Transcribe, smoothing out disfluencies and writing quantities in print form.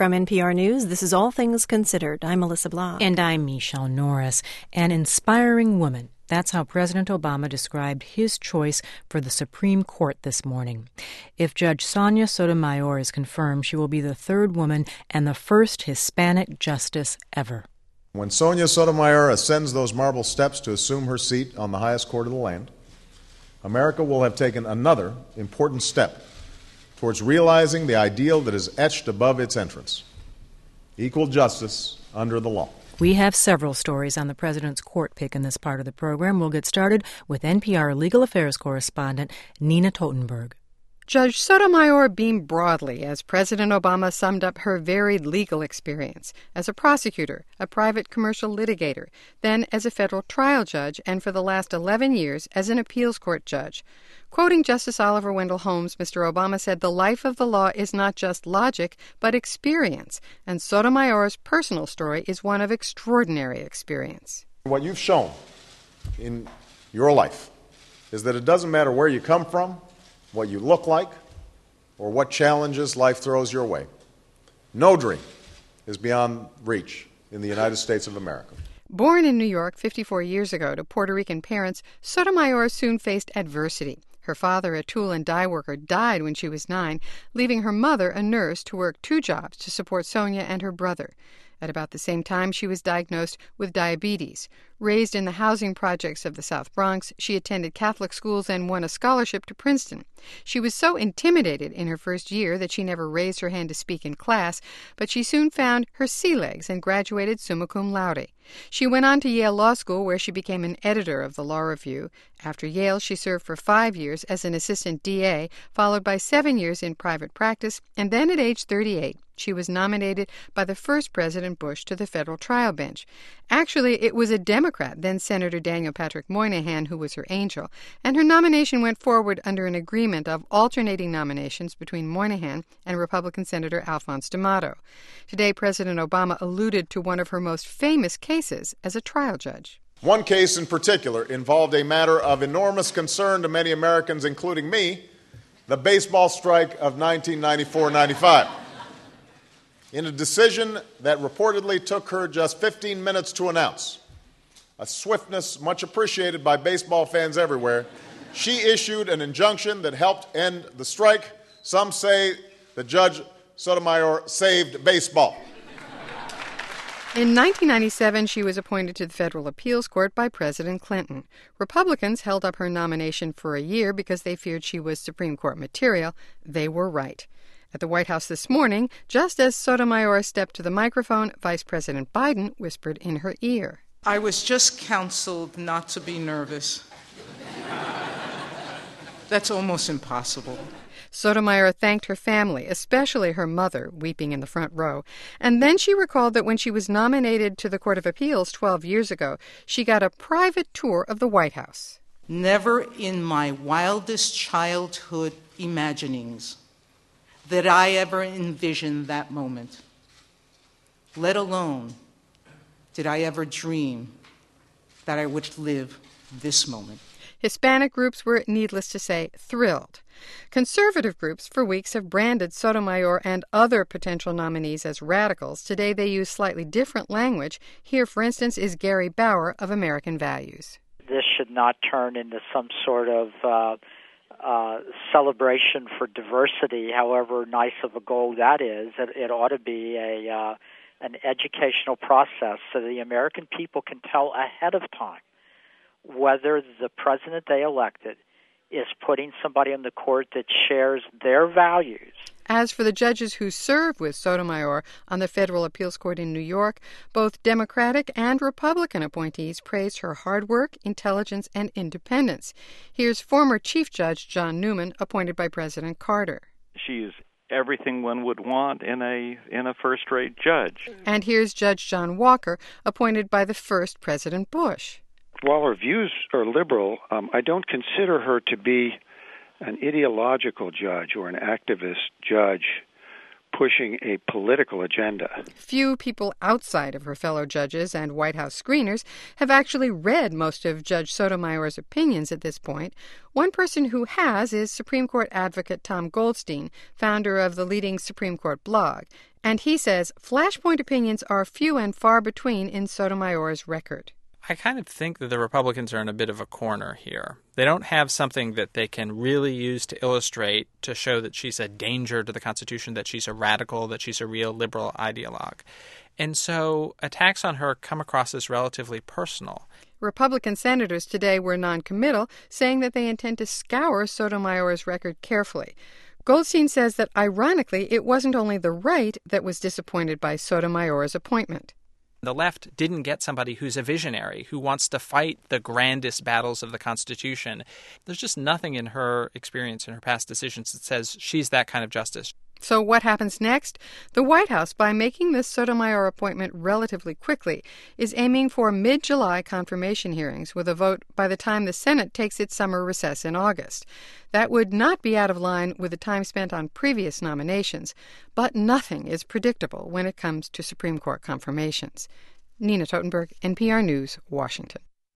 From NPR News, this is All Things Considered. I'm Melissa Blanc. And I'm Michelle Norris. An inspiring woman. That's how President Obama described his choice for the Supreme Court this morning. If Judge Sonia Sotomayor is confirmed, she will be the third woman and the first Hispanic justice ever. When Sonia Sotomayor ascends those marble steps to assume her seat on the highest court of the land, America will have taken another important step towards realizing the ideal that is etched above its entrance: equal justice under the law. We have several stories on the president's court pick in this part of the program. We'll get started with NPR legal affairs correspondent Nina Totenberg. Judge Sotomayor beamed broadly as President Obama summed up her varied legal experience as a prosecutor, a private commercial litigator, then as a federal trial judge, and for the last 11 years as an appeals court judge. Quoting Justice Oliver Wendell Holmes, Mr. Obama said the life of the law is not just logic, but experience, and Sotomayor's personal story is one of extraordinary experience. What you've shown in your life is that it doesn't matter where you come from, what you look like, or what challenges life throws your way. No dream is beyond reach in the United States of America. Born in New York 54 years ago to Puerto Rican parents, Sotomayor soon faced adversity. Her father, a tool and die worker, died when she was 9, leaving her mother, a nurse, to work 2 jobs to support Sonia and her brother. At about the same time, she was diagnosed with diabetes. Raised in the housing projects of the South Bronx, she attended Catholic schools and won a scholarship to Princeton. She was so intimidated in her first year that she never raised her hand to speak in class, but she soon found her sea legs and graduated summa cum laude. She went on to Yale Law School, where she became an editor of the Law Review. After Yale, she served for 5 years as an assistant DA, followed by 7 years in private practice, and then at age 38, she was nominated by the first President Bush to the federal trial bench. Actually, it was a Democrat, then Senator Daniel Patrick Moynihan, who was her angel, and her nomination went forward under an agreement of alternating nominations between Moynihan and Republican Senator Alphonse D'Amato. Today, President Obama alluded to one of her most famous cases as a trial judge. One case in particular involved a matter of enormous concern to many Americans, including me, the baseball strike of 1994-95. In a decision that reportedly took her just 15 minutes to announce, a swiftness much appreciated by baseball fans everywhere, she issued an injunction that helped end the strike. Some say that Judge Sotomayor saved baseball. In 1997, she was appointed to the Federal Appeals Court by President Clinton. Republicans held up her nomination for a year because they feared she was Supreme Court material. They were right. At the White House this morning, just as Sotomayor stepped to the microphone, Vice President Biden whispered in her ear. I was just counseled not to be nervous. That's almost impossible. Sotomayor thanked her family, especially her mother, weeping in the front row. And then she recalled that when she was nominated to the Court of Appeals 12 years ago, she got a private tour of the White House. Never in my wildest childhood imaginings that I ever envisioned that moment, let alone did I ever dream that I would live this moment. Hispanic groups were, needless to say, thrilled. Conservative groups for weeks have branded Sotomayor and other potential nominees as radicals. Today they use slightly different language. Here, for instance, is Gary Bauer of American Values. This should not turn into some sort of celebration for diversity, however nice of a goal that is. It ought to be an educational process so the American people can tell ahead of time whether the president they elected is putting somebody on the court that shares their values. As for the judges who serve with Sotomayor on the Federal Appeals Court in New York, both Democratic and Republican appointees praised her hard work, intelligence, and independence. Here's former Chief Judge John Newman, appointed by President Carter. She is everything one would want in a first-rate judge. And here's Judge John Walker, appointed by the first President Bush. While her views are liberal, I don't consider her to be an ideological judge or an activist judge pushing a political agenda. Few people outside of her fellow judges and White House screeners have actually read most of Judge Sotomayor's opinions at this point. One person who has is Supreme Court advocate Tom Goldstein, founder of the leading Supreme Court blog. And he says flashpoint opinions are few and far between in Sotomayor's record. I kind of think that the Republicans are in a bit of a corner here. They don't have something that they can really use to illustrate, to show that she's a danger to the Constitution, that she's a radical, that she's a real liberal ideologue. And so attacks on her come across as relatively personal. Republican senators today were noncommittal, saying that they intend to scour Sotomayor's record carefully. Goldstein says that, ironically, it wasn't only the right that was disappointed by Sotomayor's appointment. The left didn't get somebody who's a visionary, who wants to fight the grandest battles of the Constitution. There's just nothing in her experience and her past decisions that says she's that kind of justice. So what happens next? The White House, by making this Sotomayor appointment relatively quickly, is aiming for mid-July confirmation hearings with a vote by the time the Senate takes its summer recess in August. That would not be out of line with the time spent on previous nominations, but nothing is predictable when it comes to Supreme Court confirmations. Nina Totenberg, NPR News, Washington.